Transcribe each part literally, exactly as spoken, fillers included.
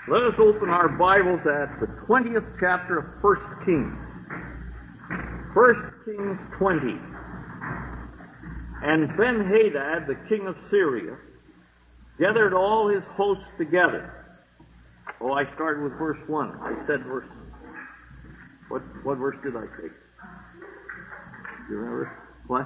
Let us open our Bibles at the twentieth chapter of First Kings. First Kings twenty. And Ben-Hadad, the king of Syria, gathered all his hosts together. Oh, I started with verse one. I said verse... What, what verse did I take? Do you remember? What?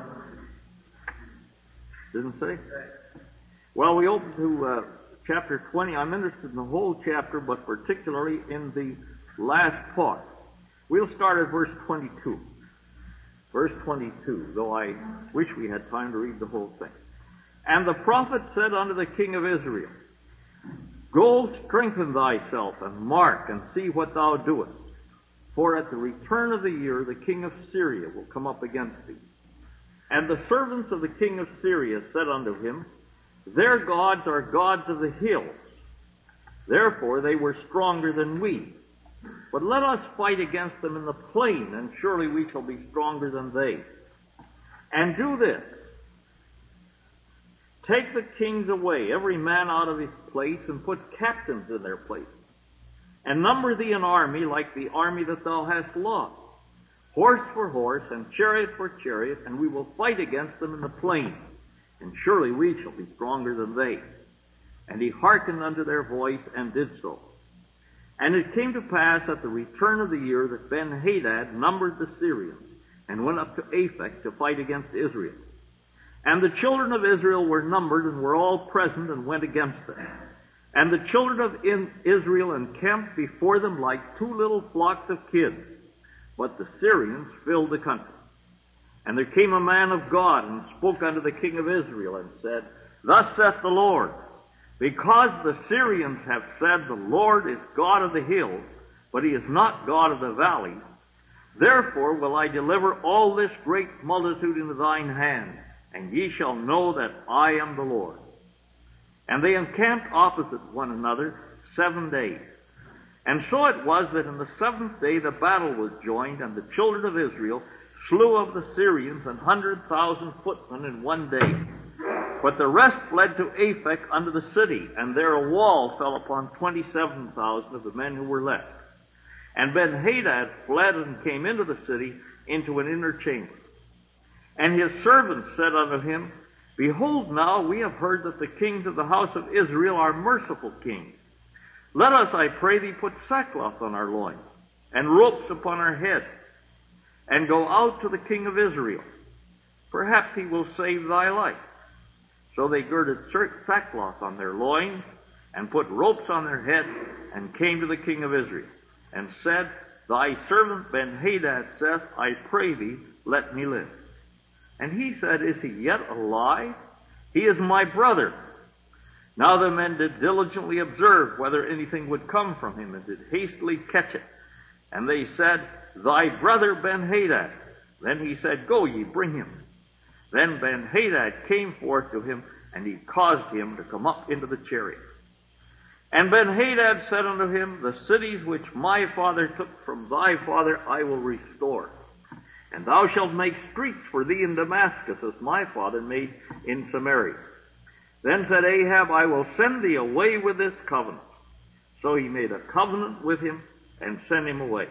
Didn't say? Well, we open to... Uh, Chapter twenty, I'm interested in the whole chapter, but particularly in the last part. We'll start at verse twenty-two. Verse twenty-two, though I wish we had time to read the whole thing. And the prophet said unto the king of Israel, Go strengthen thyself, and mark, and see what thou doest. For at the return of the year the king of Syria will come up against thee. And the servants of the king of Syria said unto him, Their gods are gods of the hills. Therefore they were stronger than we. But let us fight against them in the plain, and surely we shall be stronger than they. And do this. Take the kings away, every man out of his place, and put captains in their places. And number thee an army like the army that thou hast lost, horse for horse, and chariot for chariot, and we will fight against them in the plain. And surely we shall be stronger than they. And he hearkened unto their voice, and did so. And it came to pass at the return of the year that Ben-Hadad numbered the Syrians, and went up to Aphek to fight against Israel. And the children of Israel were numbered, and were all present, and went against them. And the children of Israel encamped before them like two little flocks of kids. But the Syrians filled the country. And there came a man of God, and spoke unto the king of Israel, and said, Thus saith the Lord, because the Syrians have said, The Lord is God of the hills, but he is not God of the valleys, therefore will I deliver all this great multitude into thine hand, and ye shall know that I am the Lord. And they encamped opposite one another seven days. And so it was that in the seventh day the battle was joined, and the children of Israel slew of the Syrians an hundred thousand footmen in one day. But the rest fled to Aphek unto the city, and there a wall fell upon twenty-seven thousand of the men who were left. And Ben-Hadad fled and came into the city, into an inner chamber. And his servants said unto him, Behold now, we have heard that the kings of the house of Israel are merciful kings. Let us, I pray thee, put sackcloth on our loins, and ropes upon our heads, and go out to the king of Israel. Perhaps he will save thy life. So they girded sackcloth on their loins, and put ropes on their heads, and came to the king of Israel, and said, Thy servant Ben-Hadad saith, I pray thee, let me live. And he said, Is he yet alive? He is my brother. Now the men did diligently observe whether anything would come from him, and did hastily catch it. And they said, Thy brother Ben-Hadad. Then he said, Go ye, bring him. Then Ben-Hadad came forth to him, and he caused him to come up into the chariot. And Ben-Hadad said unto him, The cities which my father took from thy father I will restore. And thou shalt make streets for thee in Damascus, as my father made in Samaria. Then said Ahab, I will send thee away with this covenant. So he made a covenant with him, and sent him away.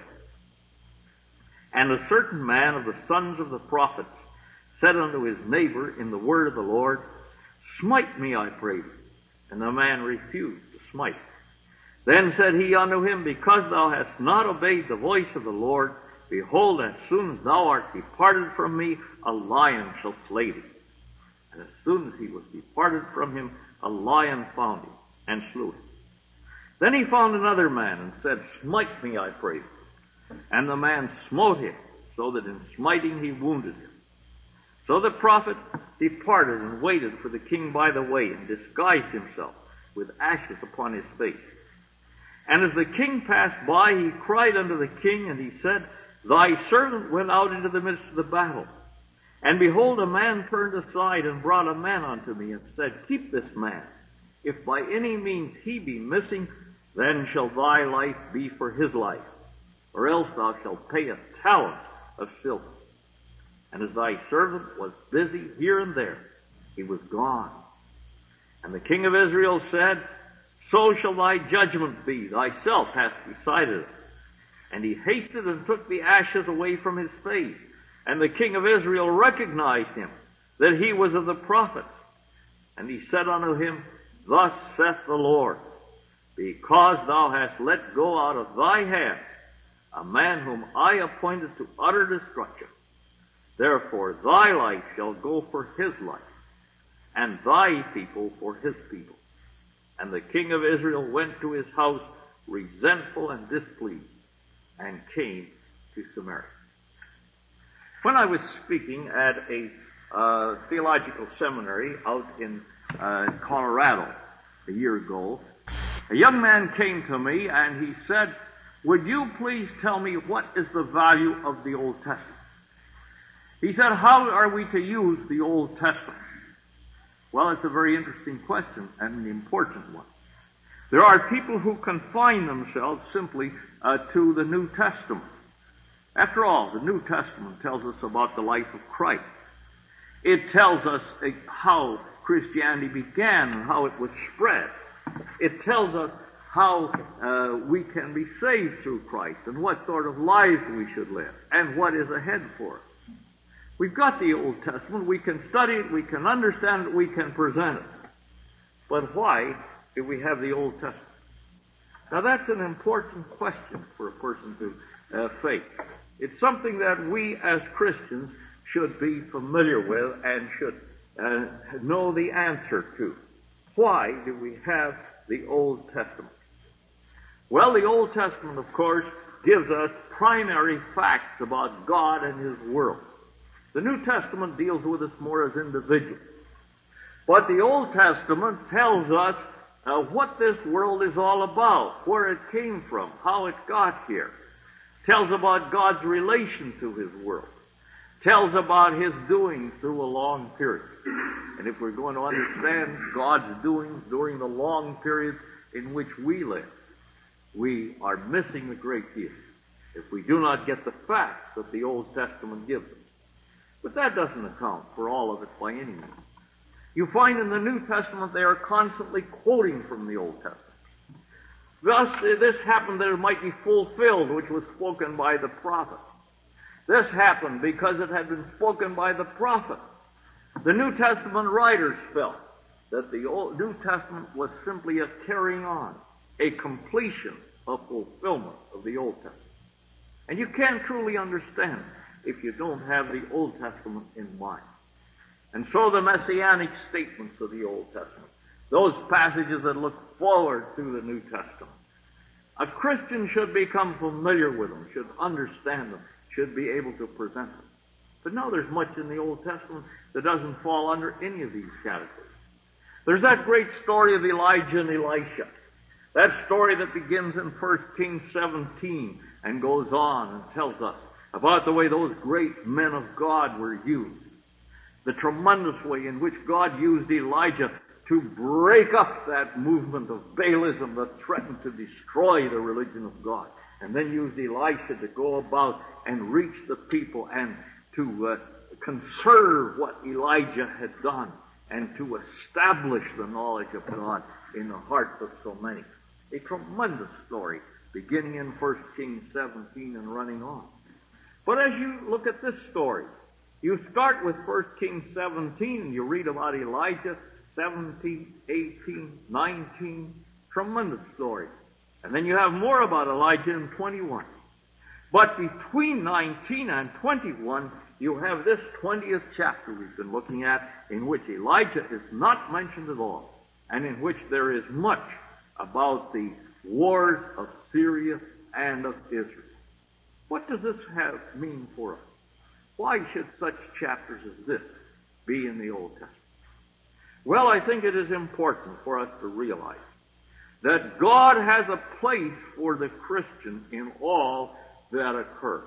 And a certain man of the sons of the prophets said unto his neighbor in the word of the Lord, Smite me, I pray thee. And the man refused to smite. Then said he unto him, Because thou hast not obeyed the voice of the Lord, behold, as soon as thou art departed from me, a lion shall slay thee. And as soon as he was departed from him, a lion found him, and slew him. Then he found another man, and said, Smite me, I pray thee. And the man smote him, so that in smiting he wounded him. So the prophet departed and waited for the king by the way, and disguised himself with ashes upon his face. And as the king passed by, he cried unto the king, and he said, Thy servant went out into the midst of the battle. And behold, a man turned aside and brought a man unto me, and said, Keep this man. If by any means he be missing, then shall thy life be for his life, or else thou shalt pay a talent of silver. And as thy servant was busy here and there, he was gone. And the king of Israel said, so shall thy judgment be. Thyself hast decided it. And he hasted and took the ashes away from his face. And the king of Israel recognized him, that he was of the prophets. And he said unto him, Thus saith the Lord, because thou hast let go out of thy hand a man whom I appointed to utter destruction, therefore thy life shall go for his life, and thy people for his people. And the king of Israel went to his house resentful and displeased, and came to Samaria. When I was speaking at a uh, theological seminary out in uh, Colorado a year ago, a young man came to me and he said, would you please tell me what is the value of the Old Testament? He said, how are we to use the Old Testament? Well, it's a very interesting question and an important one. There are people who confine themselves simply uh, to the New Testament. After all, the New Testament tells us about the life of Christ. It tells us uh, how Christianity began and how it was spread. It tells us how uh, we can be saved through Christ and what sort of lives we should live and what is ahead for us. We've got the Old Testament. We can study it. We can understand it. We can present it. But why do we have the Old Testament? Now that's an important question for a person to uh, face. It's something that we as Christians should be familiar with and should uh, know the answer to. Why do we have the Old Testament? Well, the Old Testament, of course, gives us primary facts about God and His world. The New Testament deals with us more as individuals. But the Old Testament tells us uh, what this world is all about, where it came from, how it got here. Tells about God's relation to His world. Tells about His doings through a long period. And if we're going to understand God's doings during the long periods in which we live, we are missing a great deal if we do not get the facts that the Old Testament gives us. But that doesn't account for all of it by any means. You find in the New Testament they are constantly quoting from the Old Testament. Thus, this happened that it might be fulfilled, which was spoken by the prophet. This happened because it had been spoken by the prophet. The New Testament writers felt that the Old, New Testament was simply a carrying on, a completion of fulfillment of the Old Testament. And you can't truly understand if you don't have the Old Testament in mind. And so the messianic statements of the Old Testament, those passages that look forward to the New Testament, a Christian should become familiar with them, should understand them, should be able to present them. But no, there's much in the Old Testament that doesn't fall under any of these categories. There's that great story of Elijah and Elisha. That story that begins in First Kings seventeen and goes on and tells us about the way those great men of God were used. The tremendous way in which God used Elijah to break up that movement of Baalism that threatened to destroy the religion of God. And then used Elisha to go about and reach the people and to uh, conserve what Elijah had done and to establish the knowledge of God in the hearts of so many. A tremendous story beginning in First Kings seventeen and running on. But as you look at this story, you start with First Kings seventeen and you read about Elijah, seventeen, eighteen, nineteen, tremendous story. And then you have more about Elijah in twenty-one. But between nineteen and twenty-one, you have this twentieth chapter we've been looking at, in which Elijah is not mentioned at all, and in which there is much about the wars of Syria and of Israel. What does this have mean for us? Why should such chapters as this be in the Old Testament? Well, I think it is important for us to realize that God has a place for the Christian in all that occurs.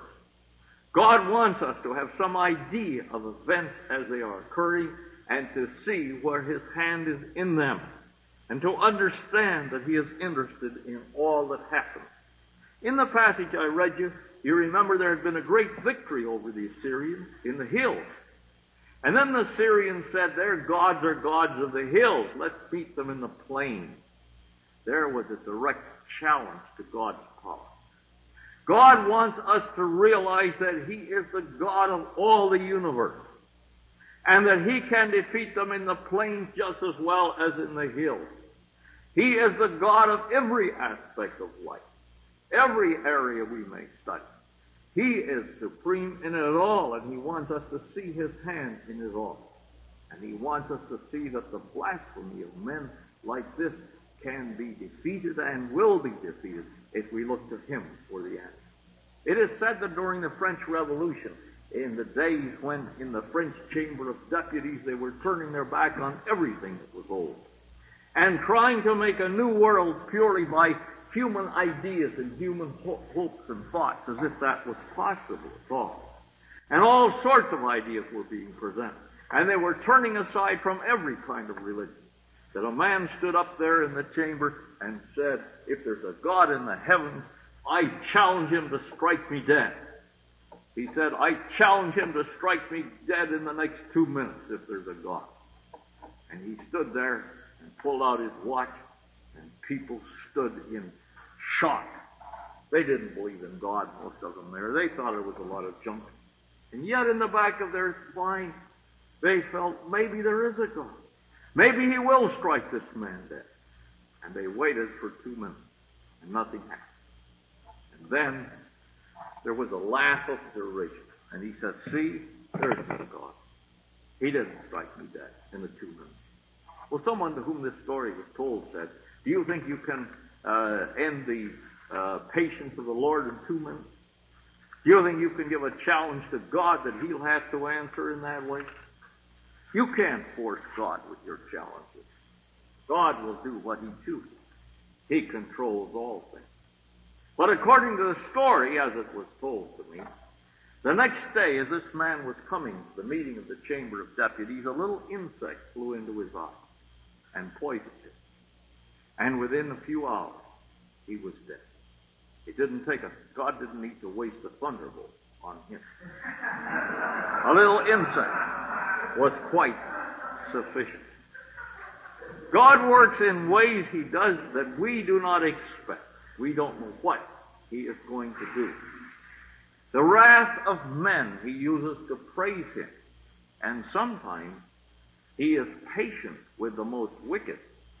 God wants us to have some idea of events as they are occurring and to see where His hand is in them and to understand that He is interested in all that happens. In the passage I read you, you remember there had been a great victory over the Assyrians in the hills. And then the Syrians said, their gods are gods of the hills. Let's beat them in the plain. there was a direct challenge to God's power. God wants us to realize that He is the God of all the universe, and that He can defeat them in the plains just as well as in the hills. He is the God of every aspect of life, every area we may study. He is supreme in it all, and He wants us to see His hand in it all. And He wants us to see that the blasphemy of men like this can be defeated and will be defeated if we look to Him for the answer. It is said that during the French Revolution, in the days when in the French Chamber of Deputies they were turning their back on everything that was old and trying to make a new world purely by human ideas and human ho- hopes and thoughts, as if that was possible at all. And all sorts of ideas were being presented. And they were turning aside from every kind of religion. That a man stood up there in the chamber and said, if there's a God in the heavens, I challenge Him to strike me dead. He said, I challenge Him to strike me dead in the next two minutes if there's a God. And he stood there and pulled out his watch, and people stood in shock. They didn't believe in God, most of them there. They thought it was a lot of junk. And yet in the back of their mind, they felt maybe there is a God. Maybe He will strike this man dead. And they waited for two minutes, and nothing happened. And then there was a laugh of derision. And he said, see, there is no God. He didn't strike me dead in the two minutes. Well, someone to whom this story was told said, do you think you can uh, end the uh, patience of the Lord in two minutes? Do you think you can give a challenge to God that He'll have to answer in that way? You can't force God with your challenges. God will do what He chooses. He controls all things. But according to the story, as it was told to me, the next day, as this man was coming to the meeting of the Chamber of Deputies, a little insect flew into his eye and poisoned him. And within a few hours, he was dead. It didn't take a, God didn't need to waste a thunderbolt on him. A little insect was quite sufficient. God works in ways He does that we do not expect. We don't know what He is going to do. The wrath of men He uses to praise Him. And sometimes He is patient with the most wicked,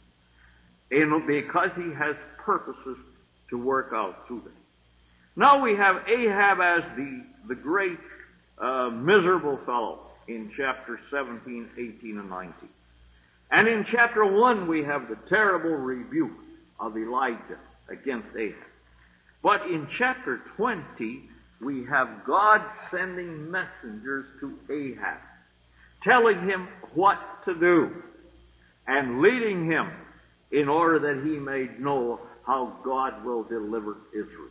and because He has purposes to work out through them. Now we have Ahab as the, the great uh, miserable fellow in chapter seventeen, eighteen, and nineteen. And in chapter one we have the terrible rebuke of Elijah against Ahab. But in chapter twenty, we have God sending messengers to Ahab, telling him what to do, and leading him in order that he may know how God will deliver Israel.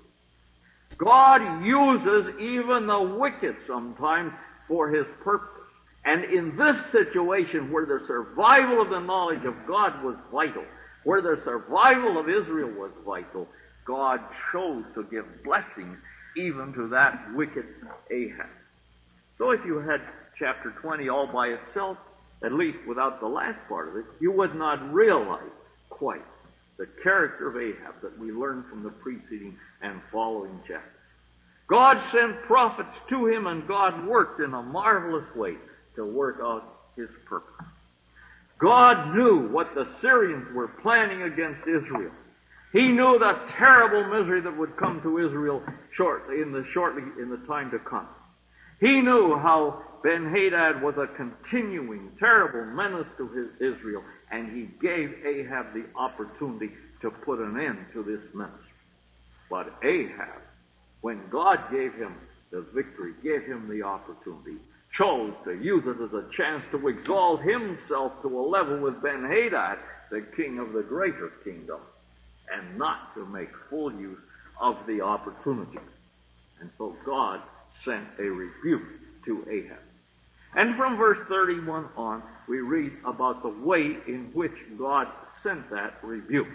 God uses even the wicked sometimes for His purpose. And in this situation where the survival of the knowledge of God was vital, where the survival of Israel was vital, God chose to give blessings even to that wicked Ahab. So if you had chapter twenty all by itself, at least without the last part of it, you would not realize quite the character of Ahab that we learn from the preceding and following chapters. God sent prophets to him, and God worked in a marvelous way to work out His purpose. God knew what the Syrians were planning against Israel. He knew the terrible misery that would come to Israel shortly in the shortly in the time to come. He knew how Ben-Hadad was a continuing terrible menace to his Israel, and he gave Ahab the opportunity to put an end to this menace. But Ahab, when God gave him the victory, gave him the opportunity, chose to use it as a chance to exalt himself to a level with Ben-Hadad, the king of the greater kingdom, and not to make full use of the opportunity. And so God sent a rebuke to Ahab. And from verse thirty-one on, we read about the way in which God sent that rebuke.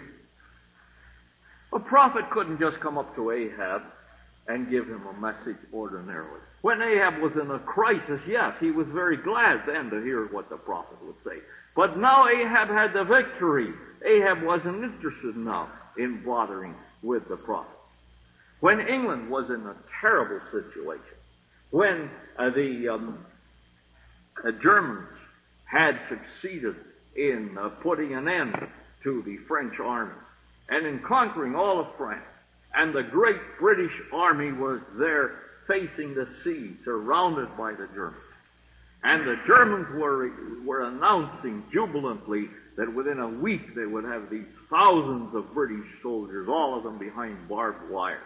A prophet couldn't just come up to Ahab and give him a message ordinarily. When Ahab was in a crisis, yes, he was very glad then to hear what the prophet would say. But now Ahab had the victory Ahab wasn't interested now in bothering with the prophet. When England was in a terrible situation, when uh, the um, uh, Germans had succeeded in uh, putting an end to the French army and in conquering all of France, and the great British army was there facing the sea, surrounded by the Germans. And the Germans were, were announcing jubilantly that within a week they would have these thousands of British soldiers, all of them behind barbed wires.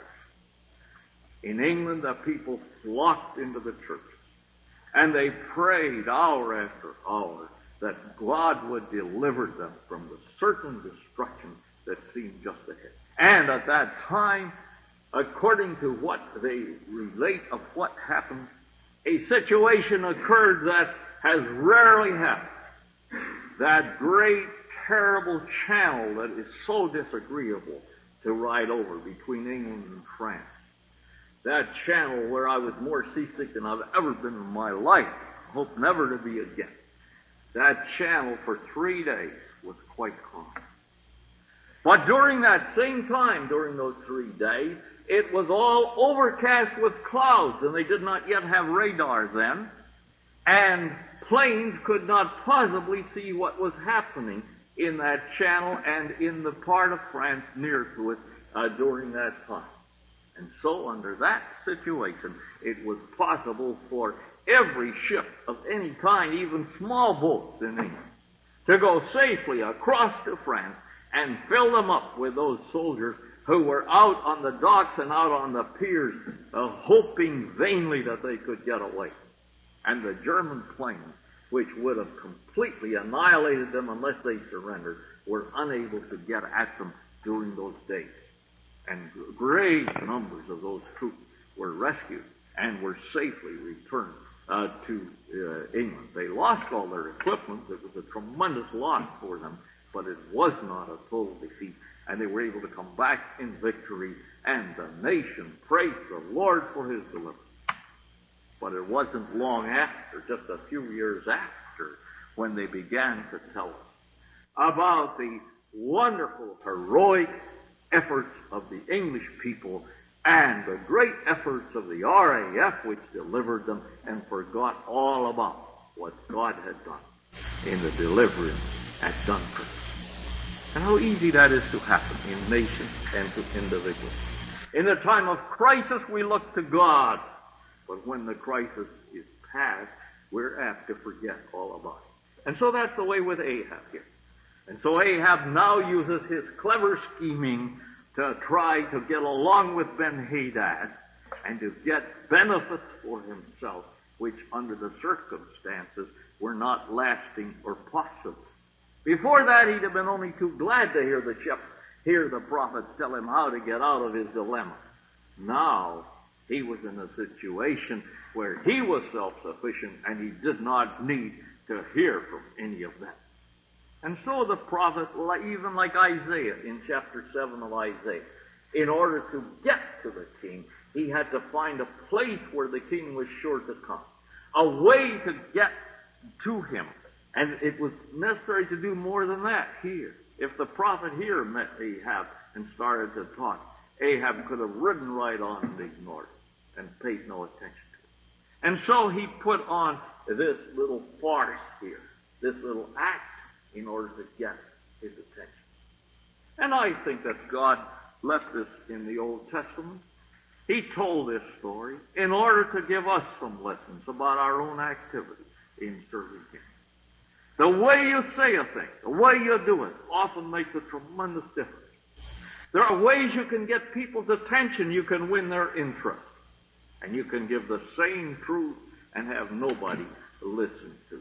In England, the people flocked into the churches, and they prayed hour after hour that God would deliver them from the certain destruction that seemed just ahead. And at that time, according to what they relate of what happened, a situation occurred that has rarely happened. That great, terrible channel that is so disagreeable to ride over between England and France. That channel where I was more seasick than I've ever been in my life. Hope never to be again. That channel for three days was quite calm. But during that same time, during those three days, it was all overcast with clouds, and they did not yet have radar then, and planes could not possibly see what was happening in that channel and in the part of France near to it uh, during that time. And so under that situation, it was possible for every ship of any kind, even small boats in England, to go safely across to France and fill them up with those soldiers who were out on the docks and out on the piers, uh, hoping vainly that they could get away. And the German planes, which would have completely annihilated them unless they surrendered, were unable to get at them during those days. And great numbers of those troops were rescued and were safely returned uh, to uh, England. They lost all their equipment. It was a tremendous loss for them, but it was not a total defeat. And they were able to come back in victory, and the nation praised the Lord for his deliverance. But it wasn't long after, just a few years after, when they began to tell us about the wonderful, heroic efforts of the English people and the great efforts of the R A F, which delivered them, and forgot all about what God had done in the deliverance at Dunkirk. And how easy that is to happen in nations and to individuals. In the time of crisis, we look to God. But when the crisis is past, we're apt to forget all about it. And so that's the way with Ahab here. And so Ahab now uses his clever scheming to try to get along with Ben-Hadad and to get benefits for himself, which under the circumstances were not lasting or possible. Before that, he'd have been only too glad to hear the shep, hear the prophets tell him how to get out of his dilemma. Now, he was in a situation where he was self-sufficient and he did not need to hear from any of them. And so the prophet, even like Isaiah in chapter seven of Isaiah, in order to get to the king, he had to find a place where the king was sure to come, a way to get to him. And it was necessary to do more than that here. If the prophet here met Ahab and started to talk, Ahab could have ridden right on and ignored it and paid no attention to it. And so he put on this little farce here, this little act, in order to get his attention. And I think that God left this in the Old Testament. He told this story in order to give us some lessons about our own activity in serving him. The way you say a thing, the way you do it, often makes a tremendous difference. There are ways you can get people's attention, you can win their interest. And you can give the same truth and have nobody listen to.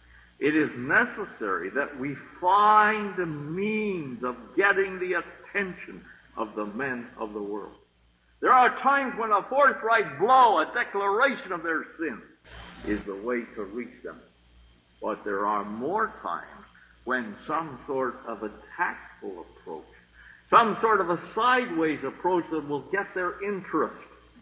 It is necessary that we find the means of getting the attention of the men of the world. There are times when a forthright blow, a declaration of their sin, is the way to reach them. But there are more times when some sort of a tactful approach, some sort of a sideways approach that will get their interest,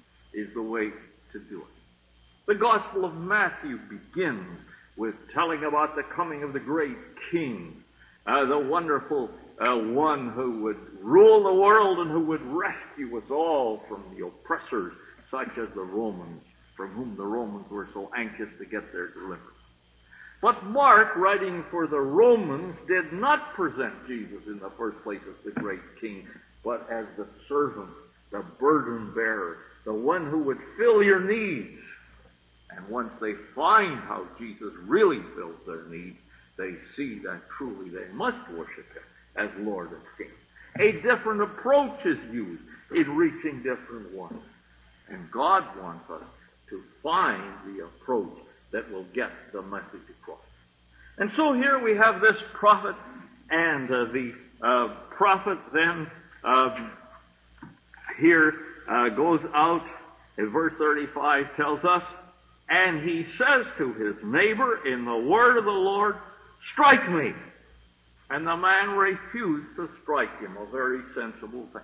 is the way to do it. The Gospel of Matthew begins with telling about the coming of the great king, uh, the wonderful uh, one who would rule the world and who would rescue us all from the oppressors, such as the Romans, from whom the Romans were so anxious to get their deliverance. But Mark, writing for the Romans, did not present Jesus in the first place as the great king, but as the servant, the burden bearer, the one who would fill your needs. And once they find how Jesus really fills their needs, they see that truly they must worship him as Lord and King. A different approach is used in reaching different ones. And God wants us to find the approach that will get the message across. And so here we have this prophet, and uh, the uh, prophet then uh, here uh, goes out, in verse thirty-five tells us, and he says to his neighbor in the word of the Lord, strike me. And the man refused to strike him, a very sensible thing.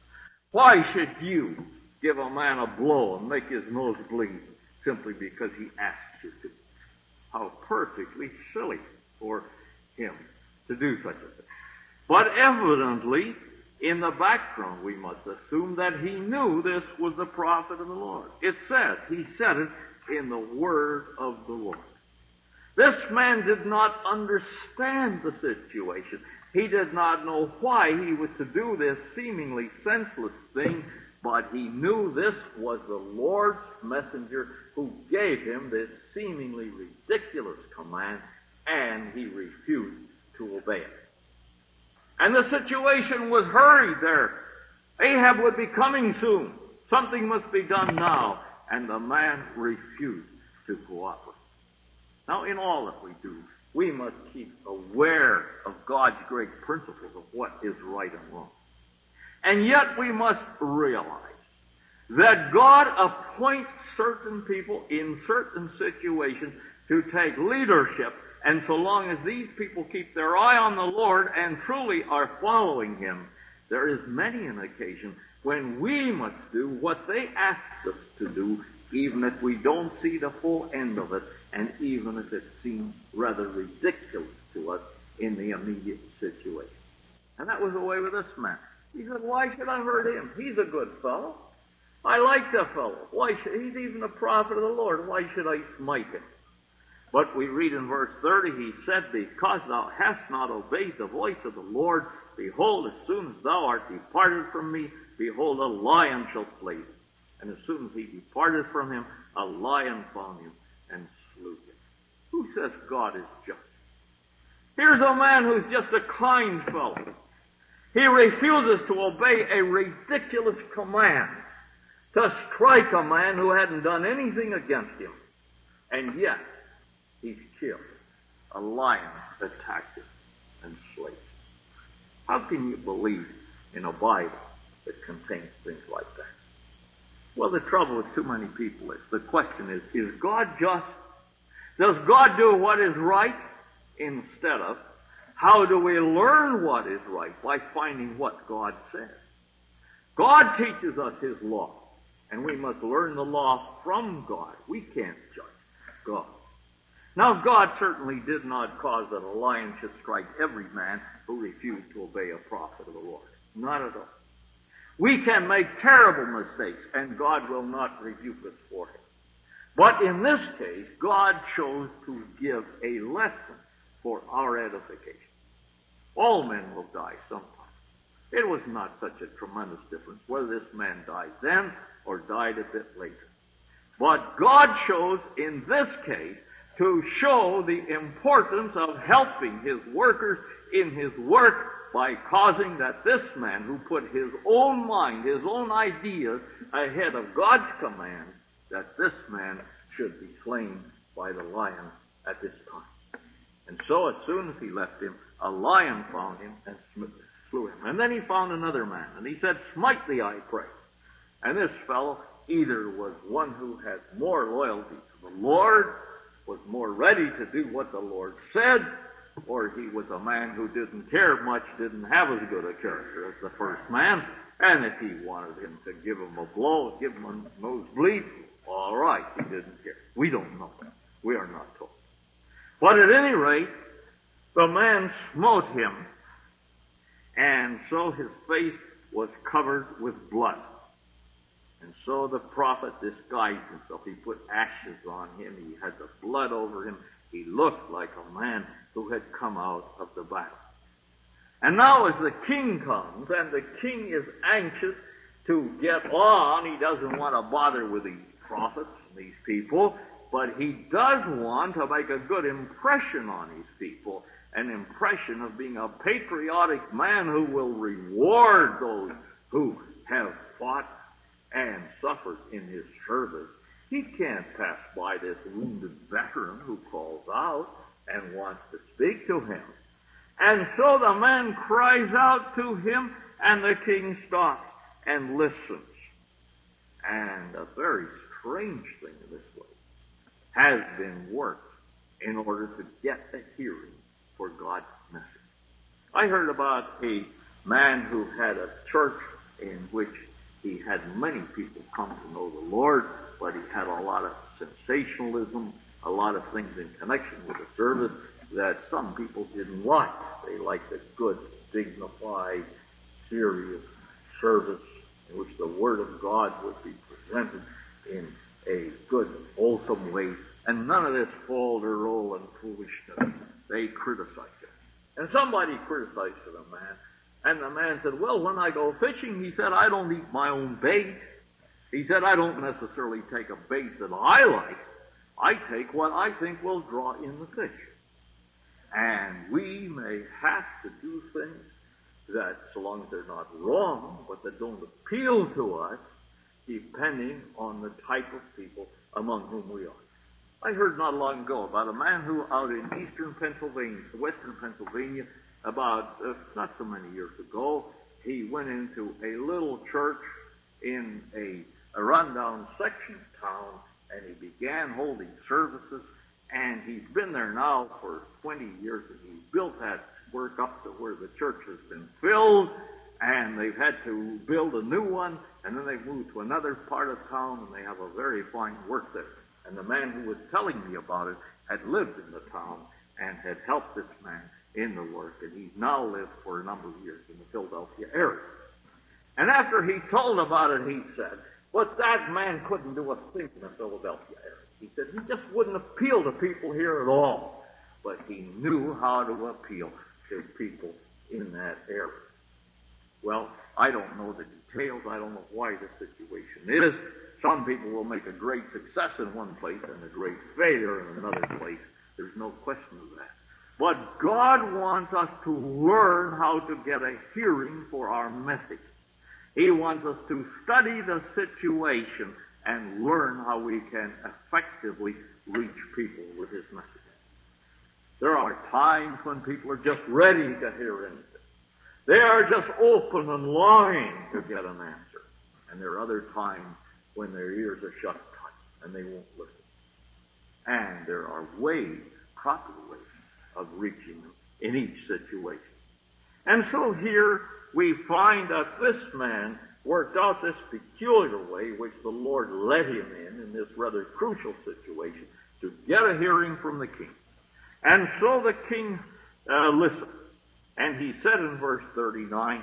Why should you give a man a blow and make his nose bleed simply because he asks you to? How perfectly silly for him to do such a thing. But evidently, in the background, we must assume that he knew this was the prophet of the Lord. It says, he said it in the word of the Lord. This man did not understand the situation. He did not know why he was to do this seemingly senseless thing, but he knew this was the Lord's messenger who gave him this seemingly ridiculous command, and he refused to obey it. And the situation was hurried there. Ahab would be coming soon. Something must be done now. And the man refused to cooperate. Now, in all that we do, we must keep aware of God's great principles of what is right and wrong. And yet we must realize that God appoints certain people in certain situations to take leadership, and so long as these people keep their eye on the Lord and truly are following him, there is many an occasion when we must do what they ask us to do, even if we don't see the full end of it, and even if it seems rather ridiculous to us in the immediate situation. And that was the way with this man. He said, why should I hurt him? He's a good fellow. I like the fellow. Why should, he's even a prophet of the Lord. Why should I smite him? But we read in verse thirty, he said, because thou hast not obeyed the voice of the Lord, behold, as soon as thou art departed from me, behold, a lion shall slay thee. And as soon as he departed from him, a lion found him and slew him. Who says God is just? Here's a man who's just a kind fellow. He refuses to obey a ridiculous command to strike a man who hadn't done anything against him. And yet, he's killed. A lion attacked him and slayed him. How can you believe in a Bible that contains things like that? Well, the trouble with too many people is, the question is, is God just? Does God do what is right? Instead of, how do we learn what is right? By finding what God says. God teaches us his law, and we must learn the law from God. We can't judge God. Now, God certainly did not cause that a lion should strike every man who refused to obey a prophet of the Lord. Not at all. We can make terrible mistakes, and God will not rebuke us for it. But in this case, God chose to give a lesson for our edification. All men will die sometime. It was not such a tremendous difference whether this man died then or died a bit later. But God chose in this case to show the importance of helping his workers in his work by causing that this man who put his own mind, his own ideas ahead of God's command, that this man should be slain by the lion at this time. And so as soon as he left him, a lion found him and slew him. And then he found another man, and he said, smite thee, I pray. And this fellow either was one who had more loyalty to the Lord, was more ready to do what the Lord said, or he was a man who didn't care much, didn't have as good a character as the first man, and if he wanted him to give him a blow, give him a nosebleed, all right, he didn't care. We don't know that. We are not told. But at any rate, the man smote him, and so his face was covered with blood. And so the prophet disguised himself. He put ashes on him. He had the blood over him. He looked like a man who had come out of the battle. And now as the king comes, and the king is anxious to get on, he doesn't want to bother with these prophets and these people, but he does want to make a good impression on his people, an impression of being a patriotic man who will reward those who have fought and suffered in his service. He can't pass by this wounded veteran who calls out and wants to speak to him. And so the man cries out to him, and the king stops and listens. And a very strange thing in this way has been worked in order to get a hearing for God's message. I heard about a man who had a church in which he had many people come to know the Lord, but he had a lot of sensationalism, a lot of things in connection with the service that some people didn't like. They liked a good, dignified, serious service in which the Word of God would be presented in a good, wholesome way, and none of this falderall and foolishness. They criticized it. And somebody criticized the man, and the man said, well, when I go fishing, he said, I don't eat my own bait. He said, I don't necessarily take a bait that I like. I take what I think will draw in the fish. And we may have to do things that, so long as they're not wrong, but that don't appeal to us, depending on the type of people among whom we are. I heard not long ago about a man who out in eastern Pennsylvania, western Pennsylvania, about uh, not so many years ago, he went into a little church in a, a rundown section of town, and he began holding services, and he's been there now for twenty years, and he's built that work up to where the church has been filled, and they've had to build a new one, and then they've moved to another part of town, and they have a very fine work there. And the man who was telling me about it had lived in the town and had helped this man in the work, and he's now lived for a number of years in the Philadelphia area. And after he told about it, he said, but that man couldn't do a thing in the Philadelphia area. He said he just wouldn't appeal to people here at all, but he knew how to appeal to people in that area. Well, I don't know the details. I don't know why the situation is. Some people will make a great success in one place and a great failure in another place. There's no question of that. But God wants us to learn how to get a hearing for our message. He wants us to study the situation and learn how we can effectively reach people with His message. There are times when people are just ready to hear anything. They are just open and longing to get an answer. And there are other times when their ears are shut tight and they won't listen. And there are ways, proper ways, of reaching them in each situation. And so here we find that this man worked out this peculiar way which the Lord led him in, in this rather crucial situation, to get a hearing from the king. And so the king uh, listened. And he said in verse thirty-nine,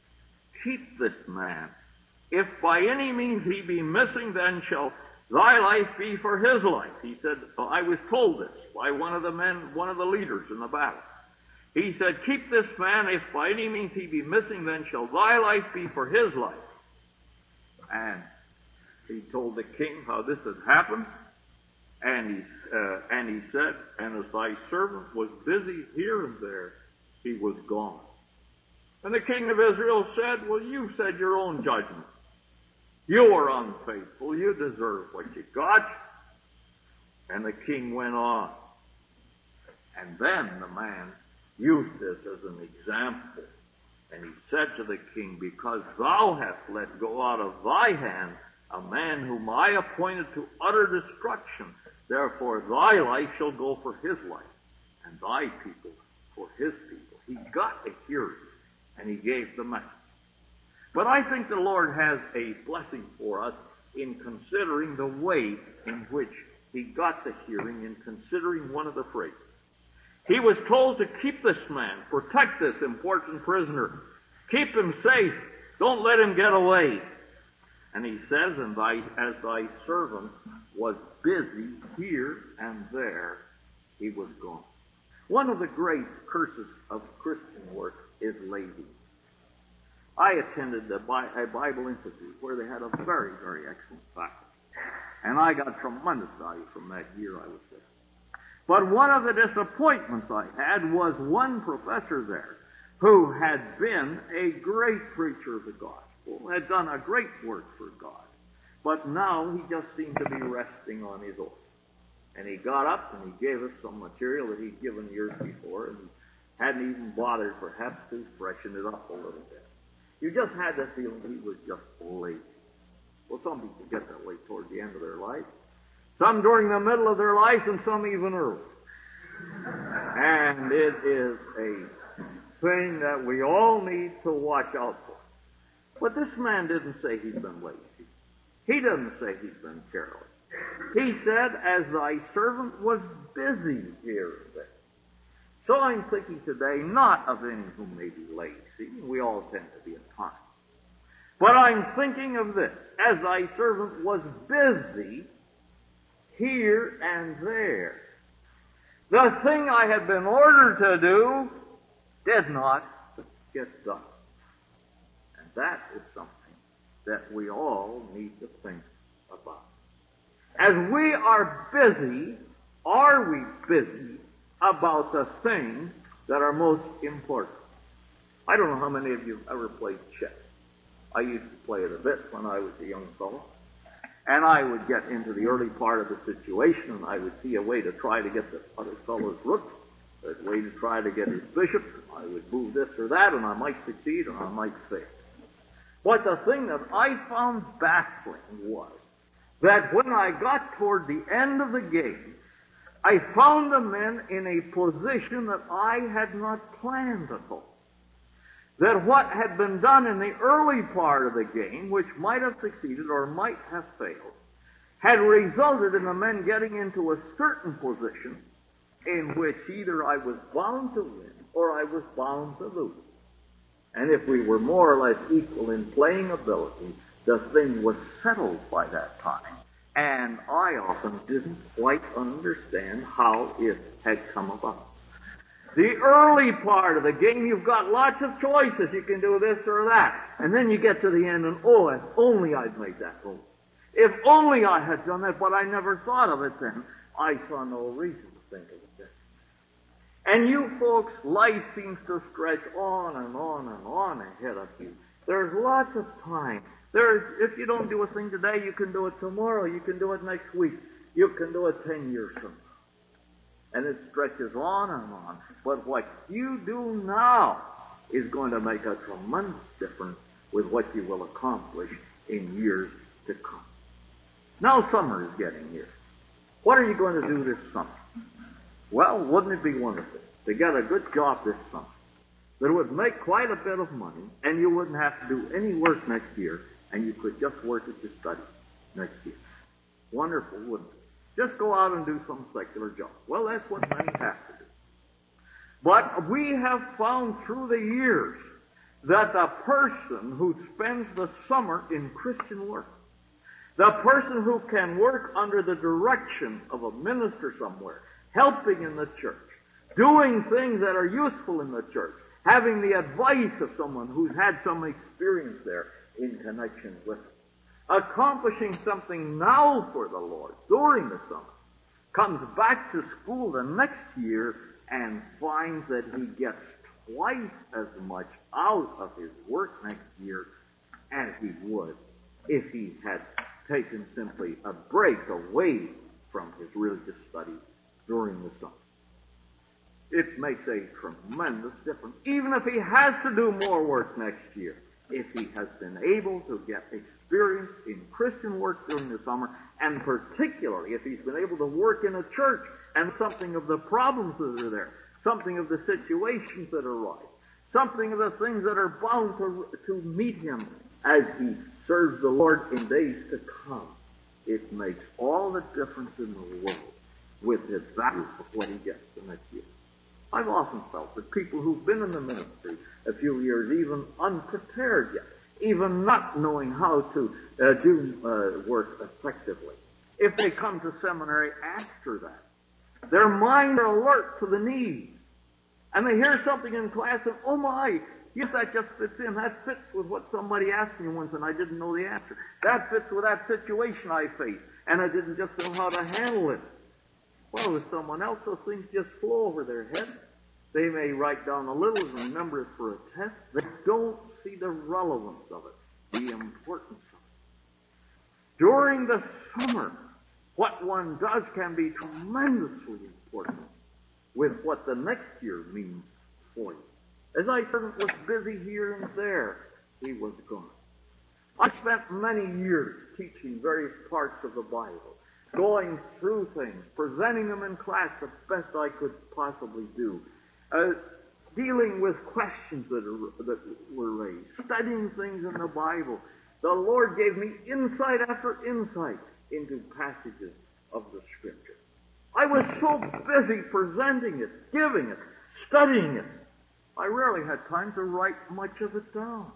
keep this man. If by any means he be missing, then shall thy life be for his life. He said, I was told this by one of the men, one of the leaders in the battle. He said, keep this man. If by any means he be missing, then shall thy life be for his life. And he told the king how this had happened. And he, uh, and he said, and as thy servant was busy here and there, he was gone. And the king of Israel said, well, you said your own judgment. You were unfaithful. You deserve what you got. And the king went on. And then the man used this as an example. And he said to the king, because thou hast let go out of thy hand a man whom I appointed to utter destruction, therefore thy life shall go for his life, and thy people for his people. He got a hearing, and he gave the message. But I think the Lord has a blessing for us in considering the way in which he got the hearing, in considering one of the phrases. He was told to keep this man, protect this important prisoner, Keep him safe. Don't let him get away. And he says, and thy, as thy servant was busy here and there, he was gone. One of the great curses of Christian work is laziness. I attended a Bible Institute where they had a very, very excellent faculty. And I got tremendous value from that year I was there. But one of the disappointments I had was one professor there who had been a great preacher of the gospel, had done a great work for God. But now he just seemed to be resting on his oars. And he got up and he gave us some material that he'd given years before, and he hadn't even bothered perhaps to freshen it up a little bit. You just had the feeling he was just lazy. Well, some people get that way toward the end of their life. Some during the middle of their life, and some even early. And it is a thing that we all need to watch out for. But this man didn't say he'd been lazy. He didn't say he'd been careless. He said, as thy servant was busy here and there. So I'm thinking today not of any who may be lazy. We all tend to be at times. But I'm thinking of this. As thy servant was busy here and there. The thing I had been ordered to do did not get done. And that is something that we all need to think about. As we are busy, are we busy about the things that are most important? I don't know how many of you have ever played chess. I used to play it a bit when I was a young fellow. And I would get into the early part of the situation, and I would see a way to try to get the other fellow's rook, a way to try to get his bishop. I would move this or that, and I might succeed or I might fail. But the thing that I found baffling was that when I got toward the end of the game, I found the men in a position that I had not planned at all. That what had been done in the early part of the game, which might have succeeded or might have failed, had resulted in the men getting into a certain position in which either I was bound to win or I was bound to lose. And if we were more or less equal in playing ability, the thing was settled by that time. And I often didn't quite understand how it had come about. The early part of the game, you've got lots of choices. You can do this or that. And then you get to the end and, oh, if only I'd made that move. If only I had done that, but I never thought of it then. I saw no reason to think of it then. And you folks, life seems to stretch on and on and on ahead of you. There's lots of time. There's, if you don't do a thing today, you can do it tomorrow. You can do it next week. You can do it ten years from now. And it stretches on and on. But what you do now is going to make a tremendous difference with what you will accomplish in years to come. Now summer is getting here. What are you going to do this summer? Well, wouldn't it be wonderful to get a good job this summer that would make quite a bit of money, and you wouldn't have to do any work next year, and you could just work at your study next year? Wonderful, wouldn't it? Just go out and do some secular job. Well, that's what many have to do. But we have found through the years that the person who spends the summer in Christian work, the person who can work under the direction of a minister somewhere, helping in the church, doing things that are useful in the church, having the advice of someone who's had some experience there in connection with it, accomplishing something now for the Lord during the summer, comes back to school the next year and finds that he gets twice as much out of his work next year as he would if he had taken simply a break away from his religious studies during the summer. It makes a tremendous difference, even if he has to do more work next year, if he has been able to get experience in Christian work during the summer, and particularly if he's been able to work in a church and something of the problems that are there, something of the situations that arise, something of the things that are bound to, to meet him as he serves the Lord in days to come. It makes all the difference in the world with his value of what he gets the next year. I've often felt that people who've been in the ministry a few years, even unprepared yet, even not knowing how to uh, do uh, work effectively, if they come to seminary after that, their minds are alert to the needs. And they hear something in class and, oh my, yes, that just fits in. That fits with what somebody asked me once and I didn't know the answer. That fits with that situation I faced and I didn't just know how to handle it. Well, with someone else, those things just flow over their head. They may write down a little and remember it for a test. They don't see the relevance of it, the importance of it. During the summer, what one does can be tremendously important with what the next year means for you. As I was busy here and there, he was gone. I spent many years teaching various parts of the Bible, going through things, presenting them in class the best I could possibly do, uh, dealing with questions that, are, that were raised, studying things in the Bible. The Lord gave me insight after insight into passages of the Scripture. I was so busy presenting it, giving it, studying it, I rarely had time to write much of it down.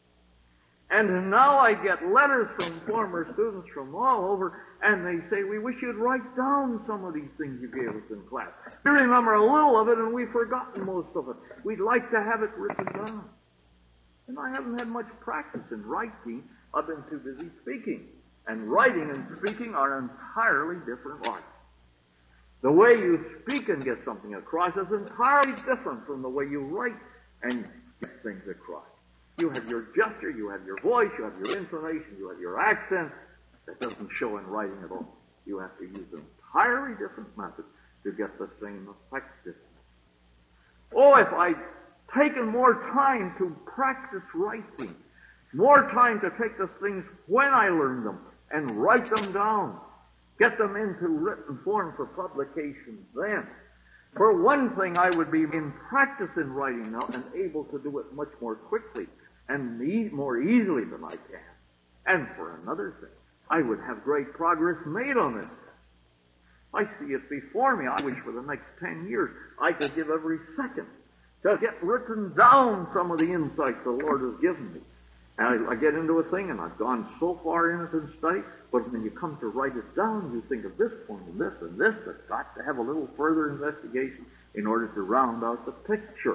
And now I get letters from former students from all over, and they say, we wish you'd write down some of these things you gave us in class. We remember a little of it, and we've forgotten most of it. We'd like to have it written down. And I haven't had much practice in writing. I've been too busy speaking. And writing and speaking are entirely different arts. The way you speak and get something across is entirely different from the way you write and get things across. You have your gesture, you have your voice, you have your intonation, you have your accent. That doesn't show in writing at all. You have to use an entirely different method to get the same effectiveness. Oh, if I'd taken more time to practice writing, more time to take the things when I learned them and write them down, get them into written form for publication then. For one thing, I would be in practice in writing now and able to do it much more quickly and e- more easily than I can. And for another thing, I would have great progress made on it. I see it before me. I wish for the next ten years I could give every second to get written down some of the insights the Lord has given me. And I, I get into a thing and I've gone so far in it and study, but when you come to write it down, you think of this point and this and this that's got to have a little further investigation in order to round out the picture.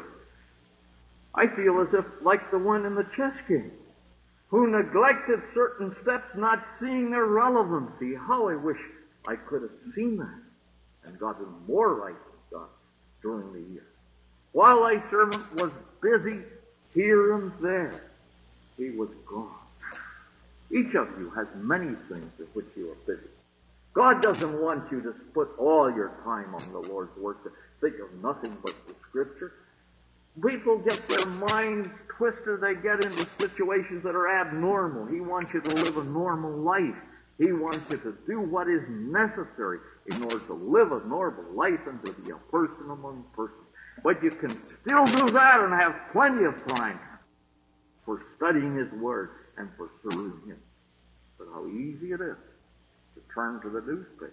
I feel as if, like the one in the chess game, who neglected certain steps not seeing their relevancy. How I wish I could have seen that and gotten more writing done during the year. While thy servant was busy here and there, he was gone. Each of you has many things with which you are busy. God doesn't want you to put all your time on the Lord's work, to think of nothing but the Scripture. People get their minds twisted. They get into situations that are abnormal. He wants you to live a normal life. He wants you to do what is necessary in order to live a normal life and to be a person among persons. But you can still do that and have plenty of time for studying His Word and for serving Him. But how easy it is to turn to the newspaper,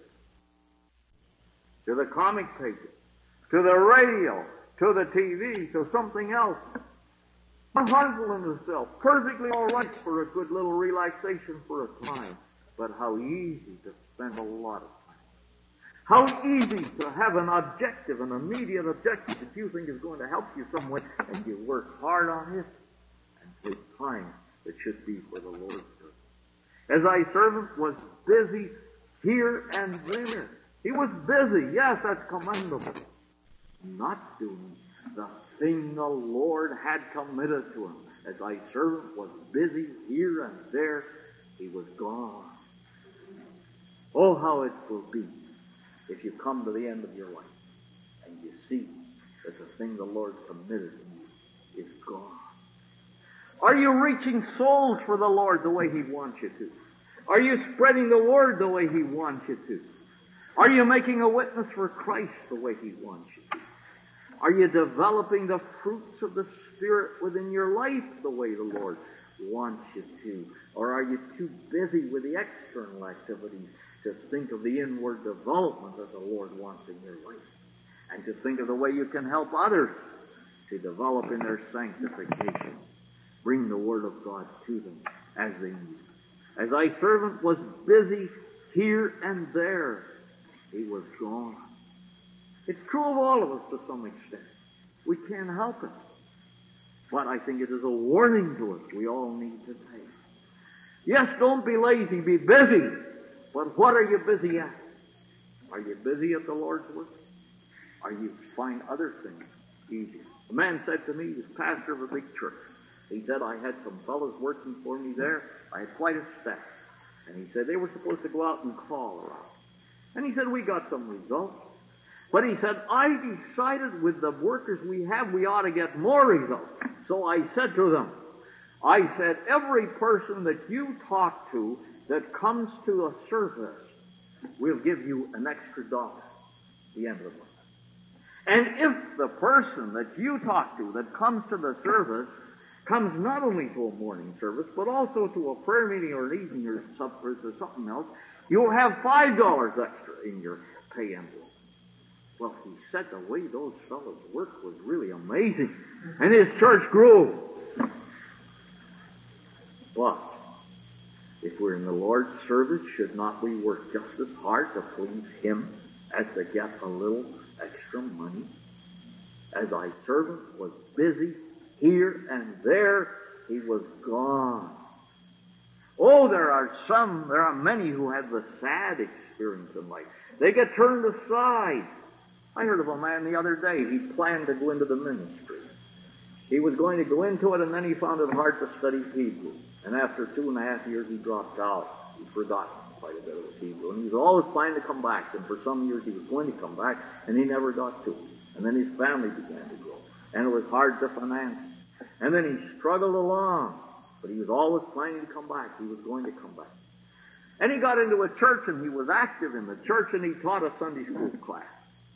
to the comic pages, to the radio, to the T V, to something else. Harmful in itself, perfectly all right for a good little relaxation for a time. But how easy to spend a lot of time. How easy to have an objective, an immediate objective that you think is going to help you some way, and you work hard on it and take time that should be for the Lord's service. As thy servant was busy here and there. He was busy. Yes, that's commendable. Not doing the thing the Lord had committed to him. As thy servant was busy here and there, he was gone. Oh, how it will be if you come to the end of your life and you see that the thing the Lord committed to you is gone. Are you reaching souls for the Lord the way He wants you to? Are you spreading the Word the way He wants you to? Are you making a witness for Christ the way He wants you to? Are you developing the fruits of the Spirit within your life the way the Lord wants you to? Or are you too busy with the external activities to think of the inward development that the Lord wants in your life? and to think of the way you can help others to develop in their sanctification. Bring the Word of God to them as they need. As thy servant was busy here and there, he was gone. It's true of all of us to some extent. We can't help it. But I think it is a warning to us we all need to take. Yes, don't be lazy, be busy. But what are you busy at? Are you busy at the Lord's work? Or you find other things easier? A man said to me, he was pastor of a big church. He said, I had some fellows working for me there. I had quite a staff. And he said they were supposed to go out and call around. And he said, we got some results. But he said, I decided with the workers we have, we ought to get more results. So I said to them, I said, every person that you talk to that comes to a service, we'll give you an extra dollar at the end of the month. And if the person that you talk to that comes to the service comes not only to a morning service, but also to a prayer meeting or an evening or suppers or something else, you'll have five dollars extra in your pay envelope. Well, he said the way those fellows worked was really amazing. And his church grew. But if we're in the Lord's service, should not we work just as hard to please Him as to get a little extra money? As thy servant was busy here and there, he was gone. Oh, there are some, there are many who have the sad experience in life. They get turned aside. I heard of a man the other day. He planned to go into the ministry. He was going to go into it, and then he found it hard to study Hebrew. And after two and a half years, he dropped out. He'd forgotten quite a bit of Hebrew. And he was always planning to come back. And for some years, he was going to come back, and he never got to it. And then his family began to grow. And it was hard to finance. And then he struggled along. But he was always planning to come back. He was going to come back. And he got into a church, and he was active in the church, and he taught a Sunday school class.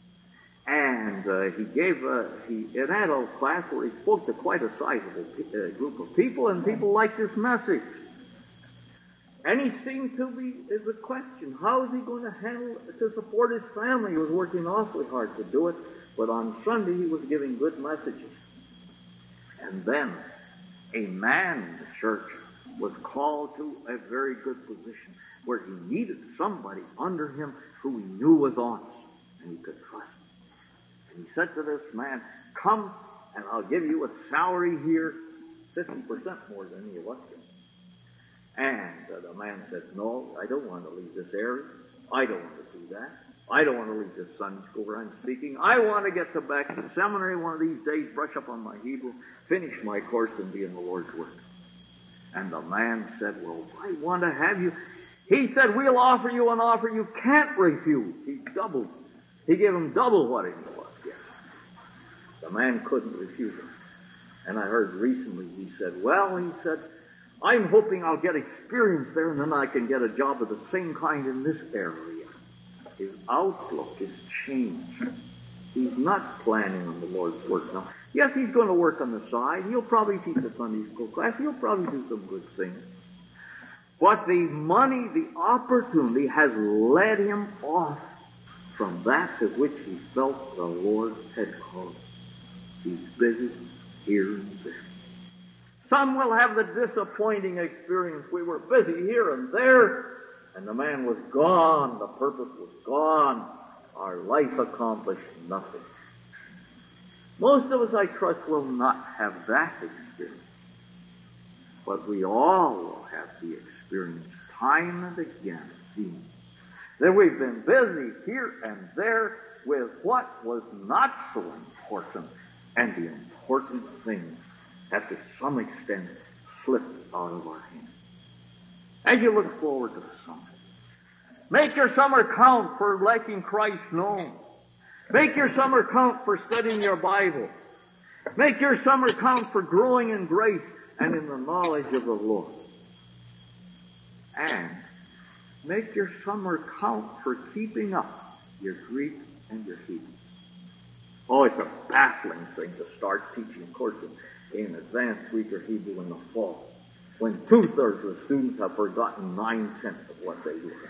And uh, he gave, uh, he, it had a class where he spoke to quite a sizable uh, group of people, and people liked his message. And he seemed to be, is a question, how is he going to handle, to support his family? He was working awfully hard to do it, but on Sunday he was giving good messages. And then a man in the church was called to a very good position where he needed somebody under him who he knew was honest and he could trust. And he said to this man, come and I'll give you a salary here, fifty percent more than any of us get. And uh, the man said, no, I don't want to leave this area. I don't want to do that. I don't want to leave this Sunday school where I'm speaking. I want to get to back to the seminary one of these days, brush up on my Hebrew, finish my course, and be in the Lord's work. And the man said, well, I want to have you. He said, we'll offer you an offer you can't refuse. He doubled. He gave him double what he was getting. The man couldn't refuse him. And I heard recently he said, well, he said, I'm hoping I'll get experience there and then I can get a job of the same kind in this area. His outlook is changed. He's not planning on the Lord's work now. Yes, he's going to work on the side. He'll probably teach a Sunday school class. He'll probably do some good things. But the money, the opportunity has led him off from that to which he felt the Lord had called him. He's busy here and there. Some will have the disappointing experience. We were busy here and there, and the man was gone. The purpose was gone. Our life accomplished nothing. Most of us, I trust, will not have that experience. But we all will have the experience time and again, seeing that we've been busy here and there with what was not so important, and the important things have to some extent slipped out of our hands. As you look forward to the summer, make your summer count for making Christ known. Make your summer count for studying your Bible. Make your summer count for growing in grace and in the knowledge of the Lord. And make your summer count for keeping up your Greek and your Hebrew. Oh, it's a baffling thing to start teaching courses in advanced Greek or Hebrew in the fall. when two-thirds of the students have forgotten nine-tenths of what they learned.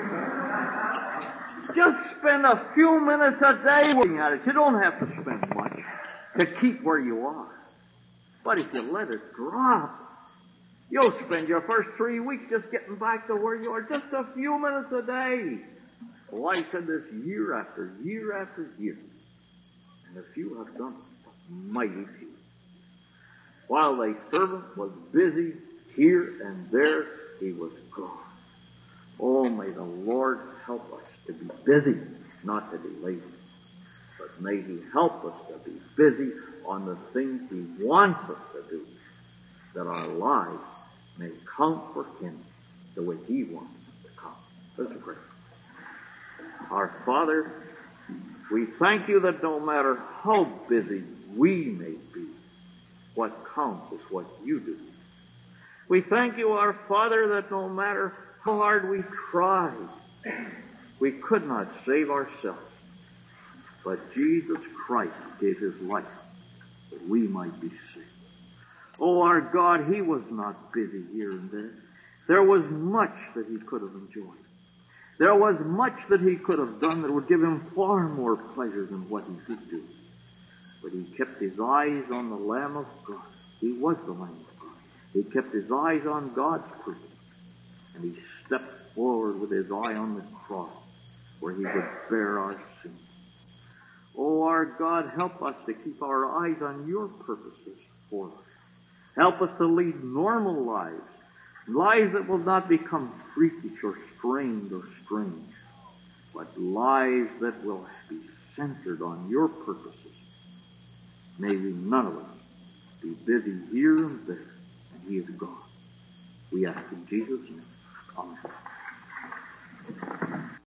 Just spend a few minutes a day working at it. You don't have to spend much to keep where you are. But if you let it drop, you'll spend your first three weeks just getting back to where you are. Just a few minutes a day. Well, I said this year after year after year. And the few have done it, mighty few. While thy servant was busy here and there, he was gone. Oh, may the Lord help us to be busy, not to be lazy. But may he help us to be busy on the things he wants us to do, that our lives may count for him the way he wants us to count. Let's pray. Our Father, we thank you that no matter how busy we may be, what counts is what you do. We thank you, our Father, that no matter how hard we tried, we could not save ourselves. But Jesus Christ gave his life that we might be saved. Oh, our God, he was not busy here and there. There was much that he could have enjoyed. There was much that he could have done that would give him far more pleasure than what he could do. But he kept his eyes on the Lamb of God. He was the Lamb of God. He kept his eyes on God's purpose. And he stepped forward with his eye on the cross where he would bear our sins. Oh, our God, help us to keep our eyes on your purposes for us. Help us to lead normal lives, lives that will not become freakish or strained or strange, but lives that will be centered on your purposes. May we, none of us, be busy here and there, and he is gone. We ask in Jesus' name. Amen.